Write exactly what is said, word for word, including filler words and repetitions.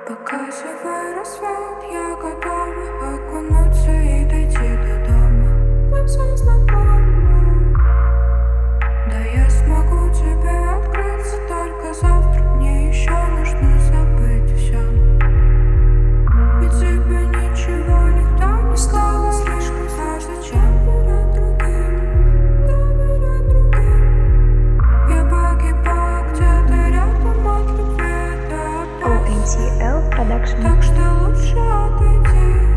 Показывай рассвет, я готова окунуться и дойти до дома. Нам все знакомо. Да я смогу тебе открыться только завтра. Мне еще нужно забыть все. Ведь тебе ничего никто не стало слишком. А зачем доверять другим, доверять другим? Я погибаю где-то рядом от любви до опять. о эм ти эл Production. Так что лучше отойди.